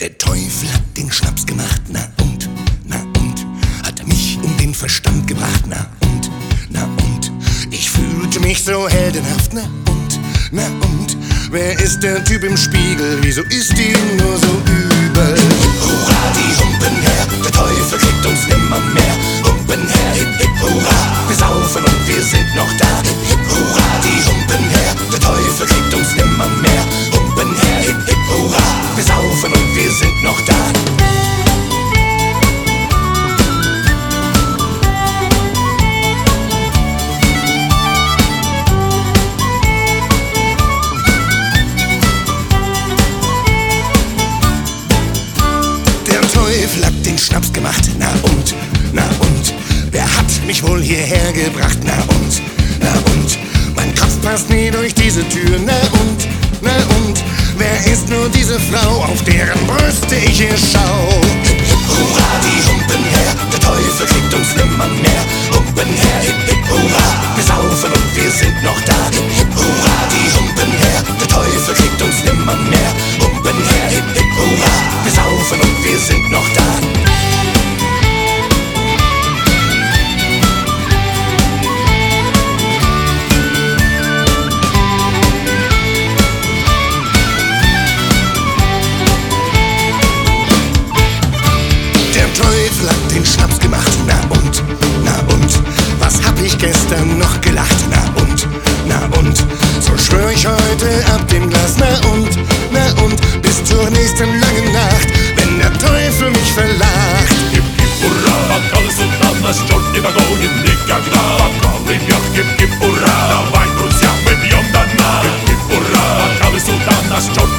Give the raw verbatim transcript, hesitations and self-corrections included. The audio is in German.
Der Teufel hat den Schnaps gemacht, na und, na und, hat mich um den Verstand gebracht, na und, na und, ich fühlte mich so heldenhaft, na und, na und, wer ist der Typ im Spiegel, wieso ist ihm nur so übel? Hurra, die Humpen her, der Teufel kriegt uns nimmer mehr. Humpen her, hip hip hurra, wir saufen und wir sind noch da. Hip hip hurra, die Humpen her, der Teufel kriegt uns nimmer mehr. Humpen her, hip hip hurra, wir saufen und wir sind noch da. Der Teufel hat den Schnaps gemacht, na und, na und, wer hat mich wohl hierher gebracht, na und, na und, mein Kopf passt nie durch diese Tür, na und, na und, wer ist nur diese Frau, auf deren Brüste ich hier schau? Hip hip hurra, die Humpen her, der Teufel kriegt uns nimmer mehr. Humpen her, hip hip hurra, wir saufen und wir sind noch da. Hip hip hurra, die Humpen her, der Teufel kriegt uns nimmer mehr. Humpen her, hip hip hurra, wir saufen und wir sind noch da. Der Teufel hat den Schnaps gemacht, na und, na und, was hab ich gestern noch gelacht, na und, na und, so schwör ich heute ab dem Glas, na und, na und, bis zur nächsten langen Nacht, wenn der Teufel mich verlacht. Hip hip hurra, wat alles und alles schon übergehen, nicka klar. Wat kan ik jacht, hip hip hurra, da weint uns ja mit Jom danach. Hip hip hurra, wat alles und alles schon